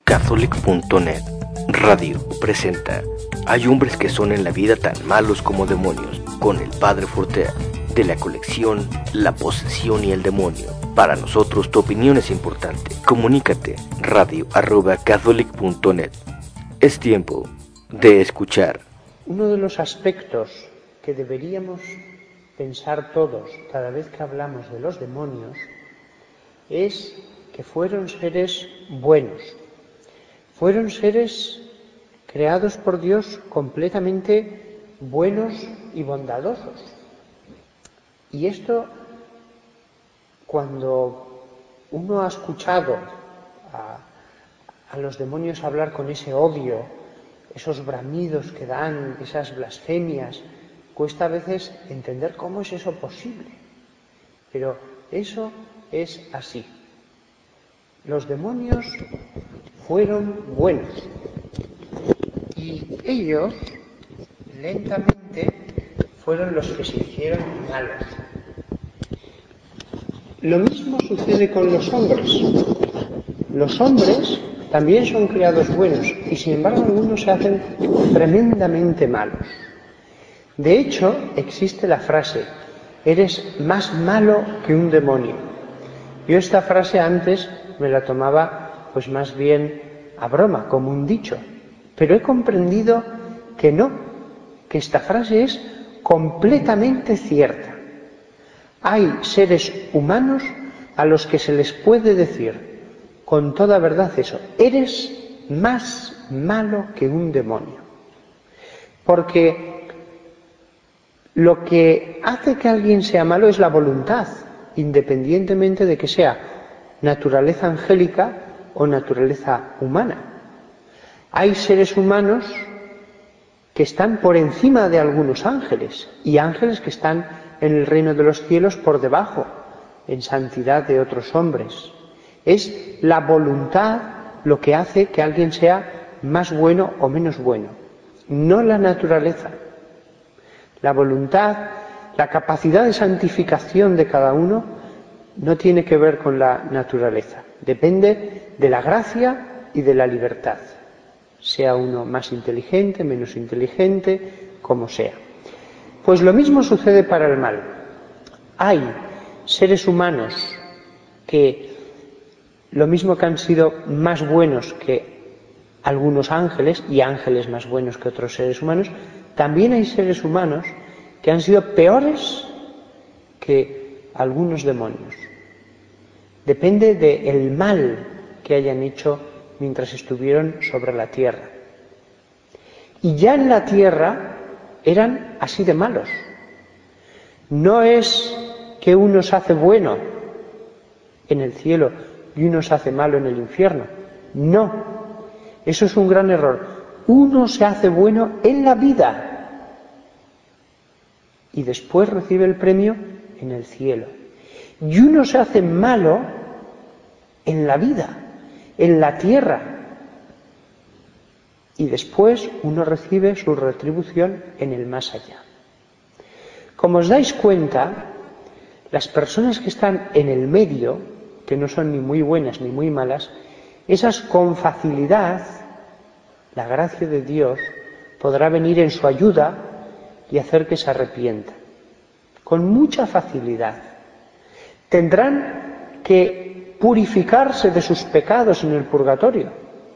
Catholic.net Radio presenta Hay hombres que son en la vida tan malos como demonios, con el Padre Fortea, de la colección La Posesión y el Demonio. Para nosotros tu opinión es importante. Comunícate, radio@catholic.net. Es tiempo de escuchar. Uno de los aspectos que deberíamos pensar todos cada vez que hablamos de los demonios es que fueron seres buenos. Fueron seres creados por Dios completamente buenos y bondadosos. Y esto, cuando uno ha escuchado a los demonios hablar con ese odio, esos bramidos que dan, esas blasfemias, cuesta a veces entender cómo es eso posible. Pero eso es así. Los demonios fueron buenos y ellos lentamente fueron los que se hicieron malos. Lo mismo sucede con los hombres. Los hombres también son creados buenos y sin embargo algunos se hacen tremendamente malos. De hecho, existe la frase, eres más malo que un demonio. Yo esta frase antes me la tomaba pues más bien a broma, como un dicho, pero he comprendido que no, que esta frase es completamente cierta. Hay seres humanos a los que se les puede decir con toda verdad eso, eres más malo que un demonio. Porque lo que hace que alguien sea malo es la voluntad, independientemente de que sea naturaleza angélica o naturaleza humana. Hay seres humanos que están por encima de algunos ángeles y ángeles que están en el reino de los cielos por debajo, en santidad de otros hombres. Es la voluntad lo que hace que alguien sea más bueno o menos bueno, no la naturaleza. La voluntad, la capacidad de santificación de cada uno no tiene que ver con la naturaleza. Depende de la gracia y de la libertad. Sea uno más inteligente, menos inteligente, como sea. Pues lo mismo sucede para el mal. Hay seres humanos que, lo mismo que han sido más buenos que algunos ángeles, y ángeles más buenos que otros seres humanos, también hay seres humanos que han sido peores que algunos demonios. Depende del mal que hayan hecho mientras estuvieron sobre la tierra. Y ya en la tierra eran así de malos. No es que uno se hace bueno en el cielo y uno se hace malo en el infierno. No, eso es un gran error. Uno se hace bueno en la vida y después recibe el premio en el cielo. Y uno se hace malo en la vida, en la tierra. Y después uno recibe su retribución en el más allá. Como os dais cuenta, las personas que están en el medio, que no son ni muy buenas ni muy malas, esas con facilidad, la gracia de Dios podrá venir en su ayuda y hacer que se arrepientan. Con mucha facilidad. Tendrán que purificarse de sus pecados en el purgatorio.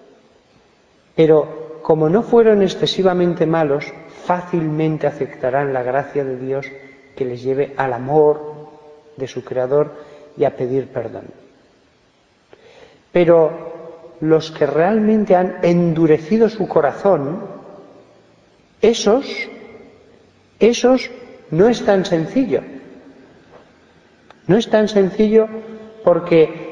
Pero como no fueron excesivamente malos, fácilmente aceptarán la gracia de Dios que les lleve al amor de su Creador y a pedir perdón. Pero los que realmente han endurecido su corazón, esos no es tan sencillo. No es tan sencillo porque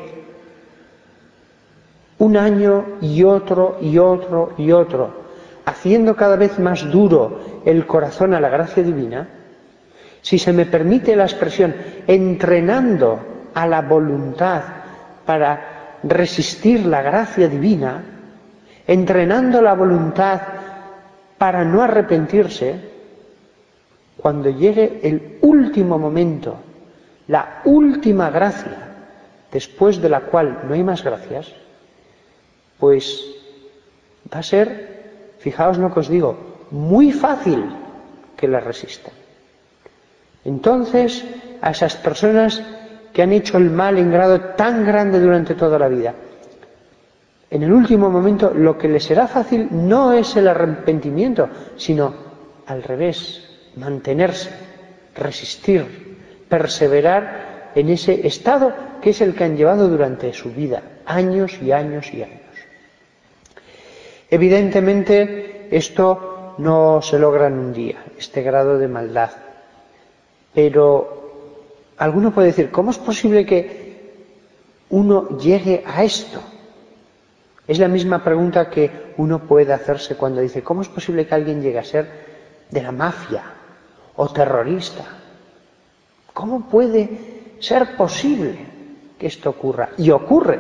un año y otro y otro y otro, haciendo cada vez más duro el corazón a la gracia divina, si se me permite la expresión, entrenando a la voluntad para resistir la gracia divina, entrenando la voluntad para no arrepentirse, cuando llegue el último momento, la última gracia, después de la cual no hay más gracias, pues va a ser, fijaos lo que os digo, muy fácil que la resistan. Entonces, a esas personas que han hecho el mal en grado tan grande durante toda la vida, en el último momento lo que les será fácil no es el arrepentimiento, sino al revés, mantenerse, resistir, perseverar en ese estado que es el que han llevado durante su vida, años y años y años. Evidentemente, esto no se logra en un día, este grado de maldad. Pero alguno puede decir, ¿cómo es posible que uno llegue a esto? Es la misma pregunta que uno puede hacerse cuando dice, ¿cómo es posible que alguien llegue a ser de la mafia o terrorista? ¿Cómo puede ser posible que esto ocurra? Y ocurre.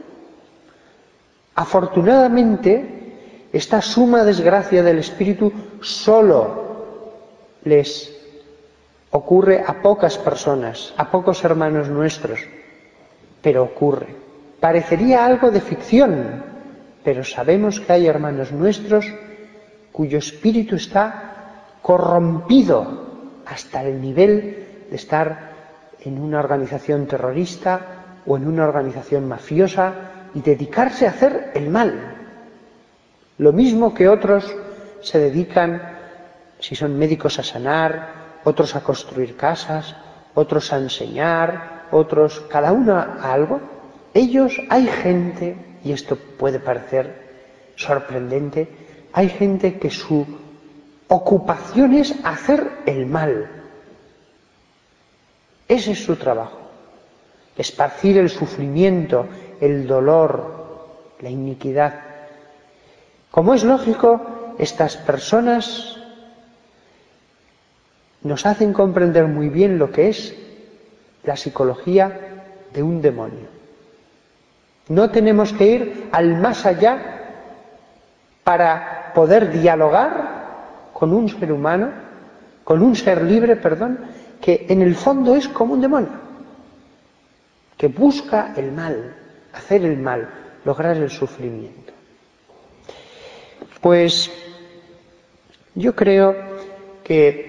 Afortunadamente, esta suma desgracia del espíritu solo les ocurre a pocas personas, a pocos hermanos nuestros, pero ocurre. Parecería algo de ficción, pero sabemos que hay hermanos nuestros cuyo espíritu está corrompido hasta el nivel de estar en una organización terrorista o en una organización mafiosa y dedicarse a hacer el mal. Lo mismo que otros se dedican, si son médicos, a sanar, otros a construir casas, otros a enseñar, otros, cada uno a algo. Ellos, hay gente, y esto puede parecer sorprendente, hay gente que su ocupación es hacer el mal. Ese es su trabajo. Esparcir el sufrimiento, el dolor, la iniquidad. Como es lógico, estas personas nos hacen comprender muy bien lo que es la psicología de un demonio. No tenemos que ir al más allá para poder dialogar con un ser humano, con un ser libre, que en el fondo es como un demonio, que busca el mal, hacer el mal, lograr el sufrimiento. Pues yo creo que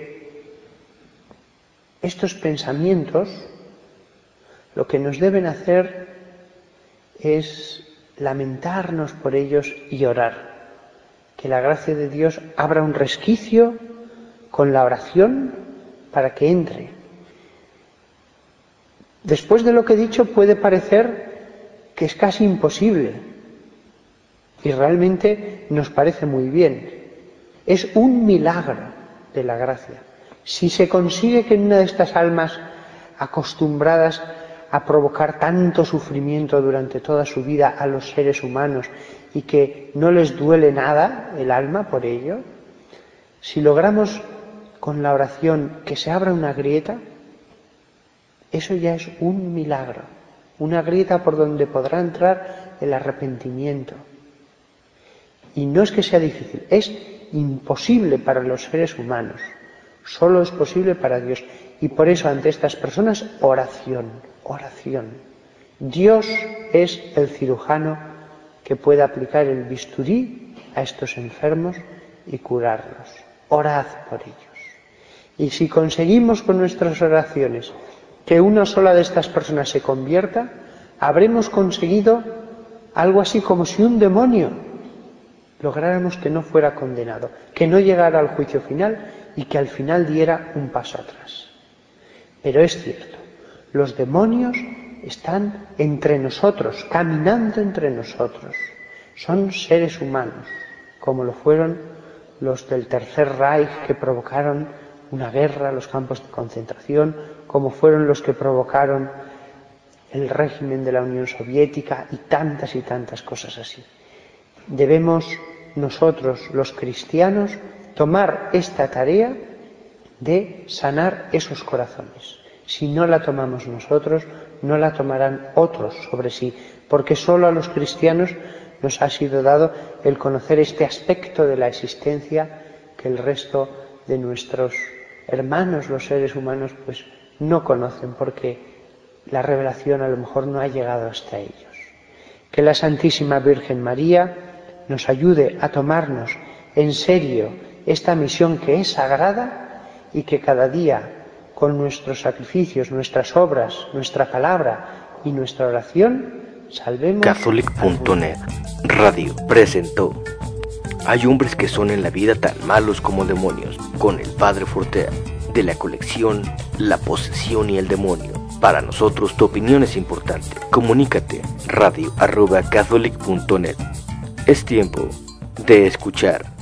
estos pensamientos lo que nos deben hacer es lamentarnos por ellos y orar. Que la gracia de Dios abra un resquicio con la oración para que entre. Después de lo que he dicho puede parecer que es casi imposible y realmente nos parece muy bien. Es un milagro de la gracia. Si se consigue que en una de estas almas acostumbradas a provocar tanto sufrimiento durante toda su vida a los seres humanos y que no les duele nada el alma por ello, si logramos con la oración que se abra una grieta, eso ya es un milagro, una grieta por donde podrá entrar el arrepentimiento. Y no es que sea difícil, es imposible para los seres humanos, solo es posible para Dios. Y por eso ante estas personas, oración, oración. Dios es el cirujano que puede aplicar el bisturí a estos enfermos y curarlos. Orad por ellos. Y si conseguimos con nuestras oraciones que una sola de estas personas se convierta, habremos conseguido algo así como si un demonio lográramos que no fuera condenado, que no llegara al juicio final y que al final diera un paso atrás. Pero es cierto, los demonios están entre nosotros, caminando entre nosotros. Son seres humanos, como lo fueron los del Tercer Reich que provocaron una guerra, los campos de concentración, como fueron los que provocaron el régimen de la Unión Soviética y tantas cosas así. Debemos nosotros, los cristianos, tomar esta tarea de sanar esos corazones. Si no la tomamos nosotros, no la tomarán otros sobre sí, porque solo a los cristianos nos ha sido dado el conocer este aspecto de la existencia que el resto de nuestros hermanos, los seres humanos, pues no conocen, porque la revelación a lo mejor no ha llegado hasta ellos. Que la Santísima Virgen María nos ayude a tomarnos en serio esta misión que es sagrada y que cada día, con nuestros sacrificios, nuestras obras, nuestra palabra y nuestra oración, salvemos. Catholic.net Radio presentó Hay hombres que son en la vida tan malos como demonios, con el Padre Fortea, de la colección La posesión y el demonio. Para nosotros tu opinión es importante. Comunícate radio@catholic.net. Es tiempo de escuchar.